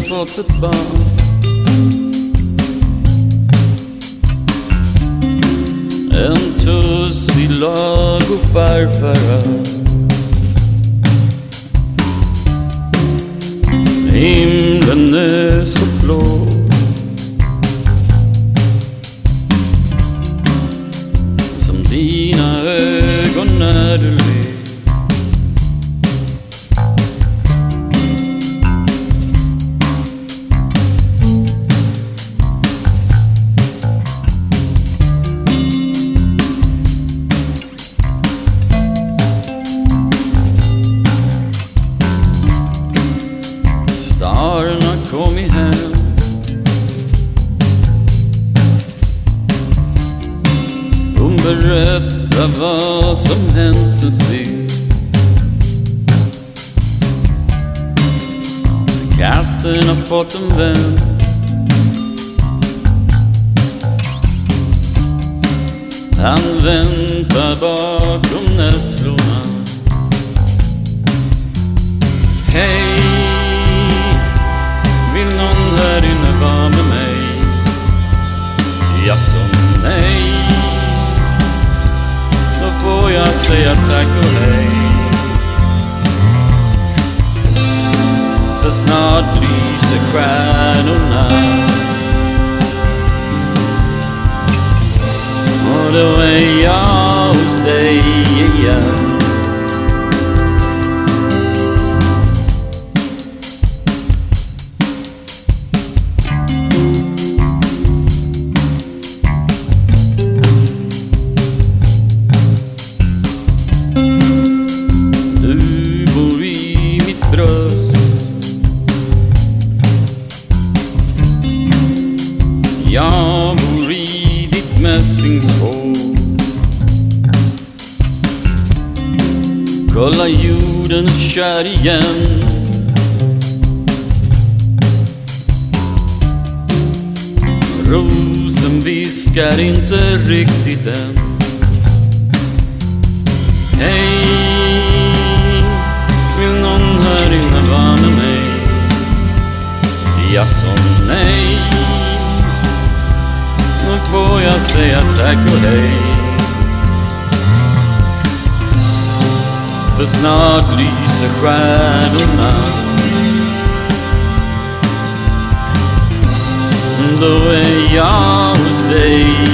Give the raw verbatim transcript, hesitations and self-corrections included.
fått ett barn. En tuss i lag och farfar. Himlen är så blå. Som dina ögon när du ler. Starna kom i hem. Hon berättar vad som hänt sen sist. Katten har fått en vän. Han väntar bakom nässlorna. Hej, vill någon här inne vara med mig? Ja, så nej. Då får jag säga tack och hej. För snart lyser stjärnorna. Och då är jag hos dig igen. Jag bor i ditt mässingshår. Kolla, jorden är kär igen. Rosen viskar inte riktigt än. Hej, vill någon här inne vara med mig? Ja, så nej. Då får jag säga tack och hej. För snart lyser stjärnorna. Då är jag hos dig